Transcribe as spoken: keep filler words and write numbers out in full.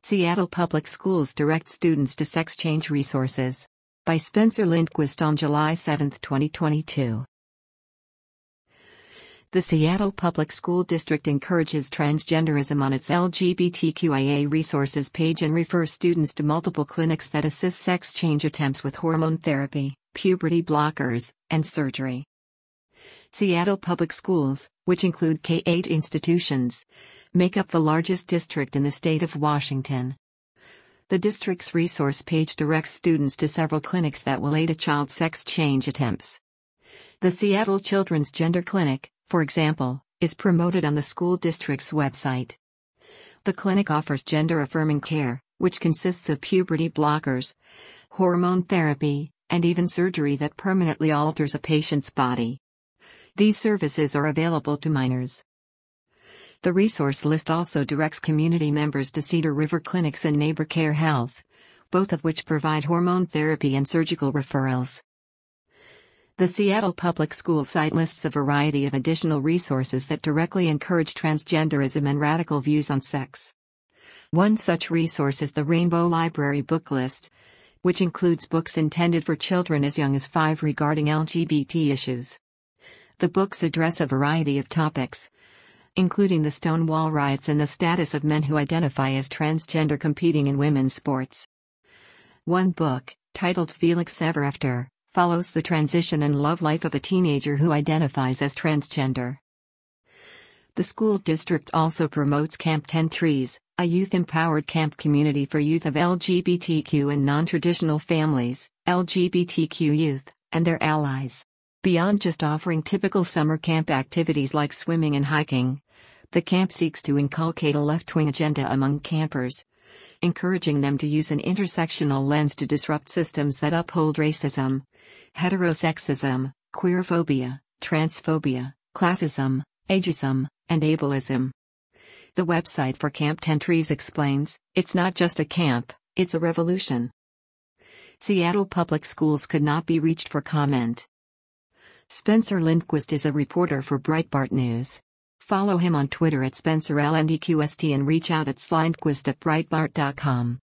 Seattle Public Schools direct students to sex change resources. By Spencer Lindquist on July seventh, twenty twenty-two. The Seattle Public School District encourages transgenderism on its L G B T Q I A resources page and refers students to multiple clinics that assist sex change attempts with hormone therapy, puberty blockers, and surgery. Seattle Public Schools, which include K eight institutions, make up the largest district in the state of Washington. The district's resource page directs students to several clinics that will aid a child's sex change attempts. The Seattle Children's Gender Clinic, for example, is promoted on the school district's website. The clinic offers gender-affirming care, which consists of puberty blockers, hormone therapy, and even surgery that permanently alters a patient's body. These services are available to minors. The resource list also directs community members to Cedar River Clinics and Neighbor Care Health, both of which provide hormone therapy and surgical referrals. The Seattle Public School site lists a variety of additional resources that directly encourage transgenderism and radical views on sex. One such resource is the Rainbow Library Book List, which includes books intended for children as young as five regarding L G B T issues. The books address a variety of topics, including the Stonewall riots and the status of men who identify as transgender competing in women's sports. One book, titled Felix Ever After, follows the transition and love life of a teenager who identifies as transgender. The school district also promotes Camp Ten Trees, a youth-empowered camp community for youth of L G B T Q and non-traditional families, L G B T Q youth, and their allies. Beyond just offering typical summer camp activities like swimming and hiking, the camp seeks to inculcate a left-wing agenda among campers, encouraging them to use an intersectional lens to disrupt systems that uphold racism, heterosexism, queerphobia, transphobia, classism, ageism, and ableism. The website for Camp Ten Trees explains, "It's not just a camp, it's a revolution." Seattle Public Schools could not be reached for comment. Spencer Lindquist is a reporter for Breitbart News. Follow him on Twitter at Spencer L N D Q S T and reach out at slindquist at breitbart dot com.